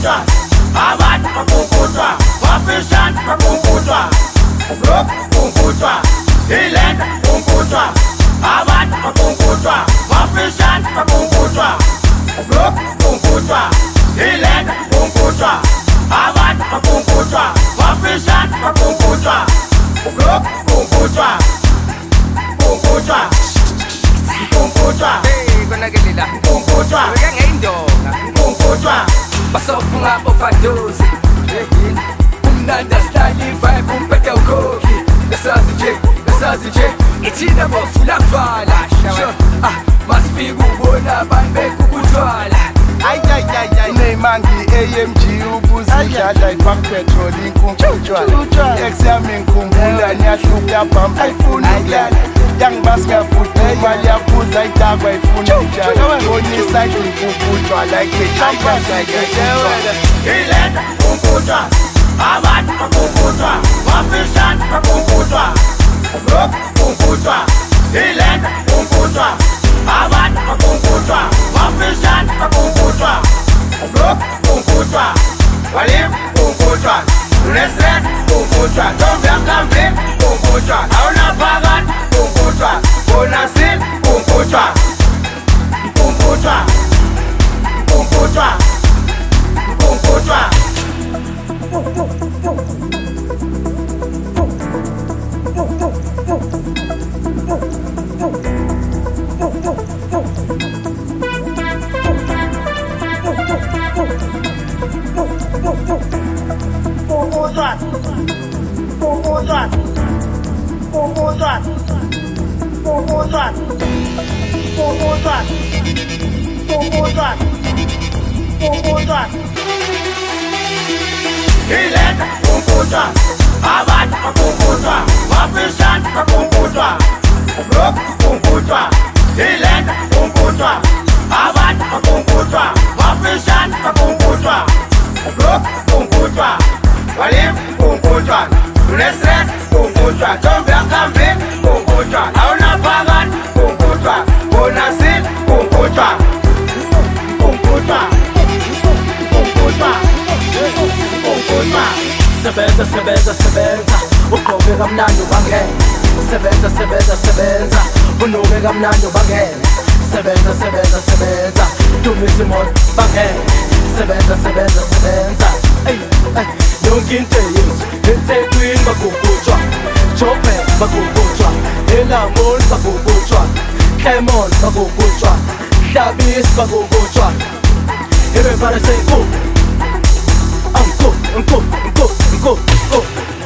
bakungutwa, abantu bakungutwa, wafishan bakungutwa, broke bakungutwa, iland bakungutwa, abantu bakungutwa, wafishan bakungutwa, broke bakungutwa, iland bakungutwa, abantu bakungutwa, wafishan bakungutwa, broke bakungutwa, bakungutwa. Kungkutwa, konakelela kungkutwa, ngayindoka kungkutwa. basofunga overdose umnandi asidlala ivibe umpethe ukhokhi esazi nje ithina bafuna kuvala masifika ubona abantu bekukutshwala Neymangi AMG ubuzidlala ifam petrol inkungutshwa Ex yami ngikhumbula niyahluka bam ayifuna ukulala Yangibasika futhi imali yaphuza idakwa ayifuna utshalo Bonisa inkungutshwa like a champion Iland kungkutwa, abantu bakungutwa, wafishan bakungutwa, broke kungkutwa, iland kungkutwa, abantu bakungutwa, wafishan bakungutwa, broke kungkutwa, walim kungkutwa, restaurant kungkutwa, tombia kambi kungkutwa, auna pagan kungkutwa, bonasin kungkutwa, kungkutwa, kungkutwa, kungkutwa. Iland kungkutwa, abantu bakungutwa, wafishan bakungutwa, broke kungkutwa, iland kungkutwa, abantu bakungutwa, wafishan bakungutwa, broke kungkutwa, walim kungkutwa, restaurant kungkutwa, tombia kambi kungkutwa, auna pagan kungkutwa, bonasin kungkutwa, kungkutwa, kungkutwa, kungkutwa. Sebenza uqobe kamnandi ubangene sebenza unuke kamnandi ubangene sebenza dumisa imoto bangene sebenza yonke into yethu eThekwini bakugutshwa Joburg bakugutshwa eLamon bakugutshwa Clermont bakugutshwa Hlabisi bakugutshwa everybody say go I'm go